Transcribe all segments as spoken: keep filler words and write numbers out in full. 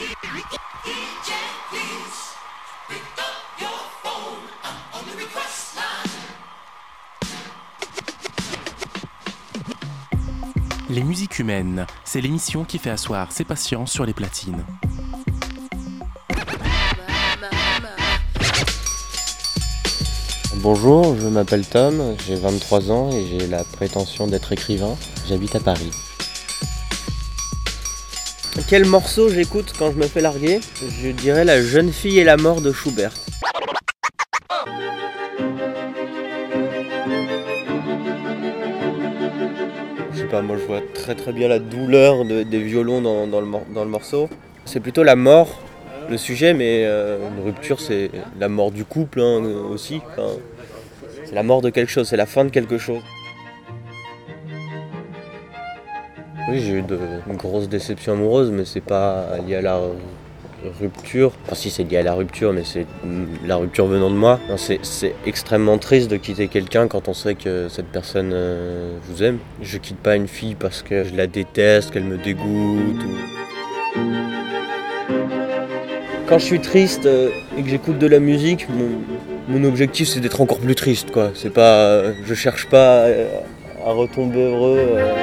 Les musiques humaines, c'est l'émission qui fait asseoir ses patients sur les platines. Bonjour, je m'appelle Tom, j'ai vingt-trois ans et j'ai la prétention d'être écrivain. J'habite à Paris. Quel morceau j'écoute quand je me fais larguer ? Je dirais La jeune fille et la mort de Schubert. Je sais pas, moi je vois très très bien la douleur de, des violons dans, dans, le, dans le morceau. C'est plutôt la mort, le sujet, mais euh, une rupture c'est la mort du couple hein, aussi. Enfin, c'est la mort de quelque chose, c'est la fin de quelque chose. Oui, j'ai eu de, une grosse déception amoureuse, mais c'est pas lié à la rupture. Enfin si, c'est lié à la rupture, mais c'est la rupture venant de moi. Non, c'est, c'est extrêmement triste de quitter quelqu'un quand on sait que cette personne euh, vous aime. Je quitte pas une fille parce que je la déteste, qu'elle me dégoûte. Ou... Quand je suis triste euh, et que j'écoute de la musique, mon, mon objectif c'est d'être encore plus triste, quoi. C'est pas, euh, je cherche pas à, à retomber heureux. Euh...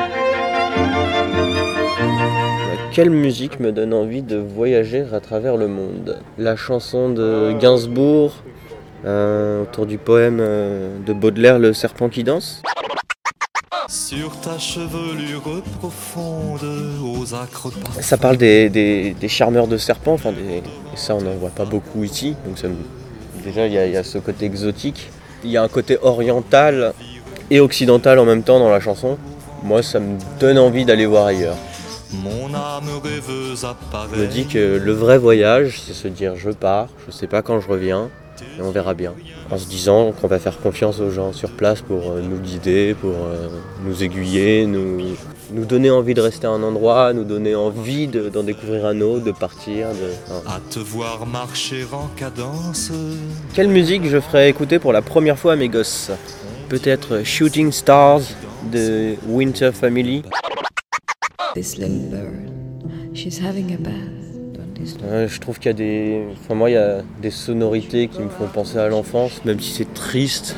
Quelle musique me donne envie de voyager à travers le monde ? La chanson de Gainsbourg, euh, autour du poème euh, de Baudelaire, Le serpent qui danse. Sur ta chevelure profonde, aux acres parfums. Ça parle des, des, des charmeurs de serpents, enfin des, et ça on n'en voit pas beaucoup ici. Donc ça me, déjà il y, y a ce côté exotique, il y a un côté oriental et occidental en même temps dans la chanson. Moi ça me donne envie d'aller voir ailleurs. Mon âme rêveuse apparaît. Je me dis que le vrai voyage, c'est se dire je pars, je sais pas quand je reviens, et on verra bien. En se disant qu'on va faire confiance aux gens sur place pour nous guider, pour nous aiguiller, nous, nous donner envie de rester à un endroit, nous donner envie de, d'en découvrir un autre, de partir. De... À te voir marcher en cadence. Quelle musique je ferais écouter pour la première fois à mes gosses ? Peut-être Shooting Stars de Winter Family. This little bird, she's having a bath. Euh, je trouve qu'il y a des, enfin moi il y a des sonorités qui me font penser à l'enfance, même si c'est triste.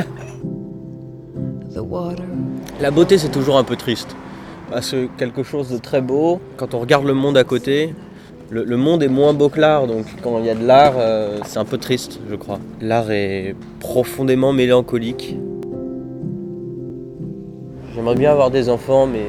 The water. La beauté c'est toujours un peu triste, parce que quelque chose de très beau, quand on regarde le monde à côté, le, le monde est moins beau que l'art, donc quand il y a de l'art, euh, c'est un peu triste, je crois. L'art est profondément mélancolique. J'aimerais bien avoir des enfants, mais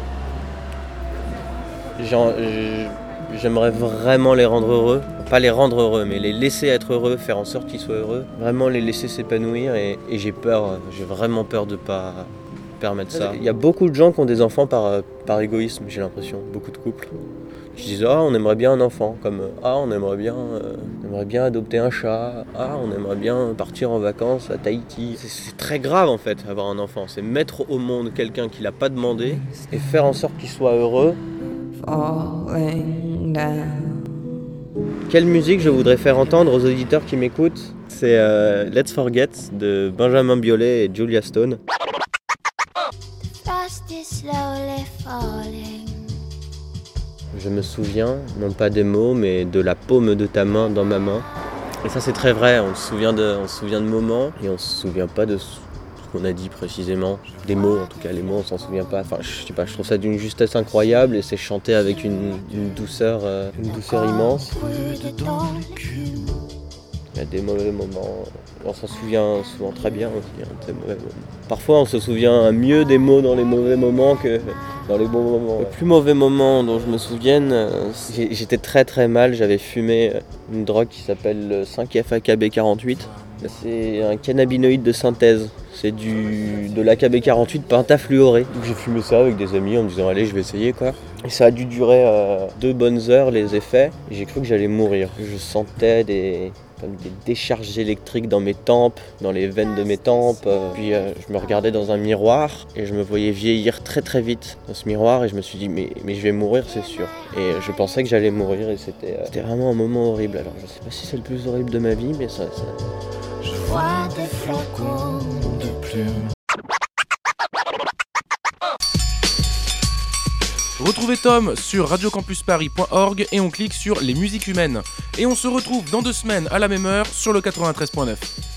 Genre, j'aimerais vraiment les rendre heureux. Pas les rendre heureux, mais les laisser être heureux, faire en sorte qu'ils soient heureux. Vraiment les laisser s'épanouir et, et j'ai peur, j'ai vraiment peur de ne pas permettre ça. Il y a beaucoup de gens qui ont des enfants par, par égoïsme, j'ai l'impression. Beaucoup de couples qui disent « Ah, on aimerait bien un enfant », comme « Ah, on aimerait bien, euh, on aimerait bien adopter un chat »,« Ah, on aimerait bien partir en vacances à Tahiti ». C'est, c'est très grave en fait, avoir un enfant. C'est mettre au monde quelqu'un qui l'a pas demandé et faire en sorte qu'il soit heureux. Quelle musique je voudrais faire entendre aux auditeurs qui m'écoutent ? C'est euh, Let's Forget de Benjamin Biolay et Julia Stone. Je me souviens, non pas des mots, mais de la paume de ta main dans ma main. Et ça c'est très vrai, on se souvient de, on se souvient de moments et on se souvient pas de ce qu'on a dit précisément. Des mots en tout cas, les mots on s'en souvient pas. Enfin je sais pas, je trouve ça d'une justesse incroyable et c'est chanté avec une, une douceur, euh, une douceur immense. Il y a des mauvais moments, on s'en souvient souvent très bien aussi, hein, des mauvais moments. Parfois on se souvient mieux des mots dans les mauvais moments que dans les bons moments. Le plus mauvais moment dont je me souvienne, j'étais très très mal, j'avais fumé une drogue qui s'appelle le cinq F A K B quarante-huit. C'est un cannabinoïde de synthèse, c'est du, de l'A K B quarante-huit pentafluoré. Donc j'ai fumé ça avec des amis en me disant allez je vais essayer quoi. Et ça a dû durer euh, deux bonnes heures les effets et j'ai cru que j'allais mourir. Je sentais des, comme des décharges électriques dans mes tempes, dans les veines de mes tempes. Puis euh, je me regardais dans un miroir et je me voyais vieillir très très vite dans ce miroir et je me suis dit mais, mais je vais mourir c'est sûr. Et je pensais que j'allais mourir et c'était, euh, c'était vraiment un moment horrible. Alors je sais pas si c'est le plus horrible de ma vie mais ça... ça... Je vois des flocons de plumes. Retrouvez Tom sur radio campus paris point org et on clique sur les musiques humaines. Et on se retrouve dans deux semaines à la même heure sur le quatre-vingt-treize point neuf.